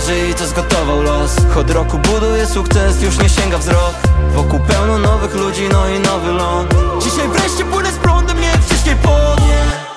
twarzy i to zgotował los. Od roku buduje sukces, już nie sięga wzrok. Wokół pełno nowych ludzi, no i nowy ląd. Dzisiaj wreszcie płynę z prądem, nie jak wcześniej pod nie.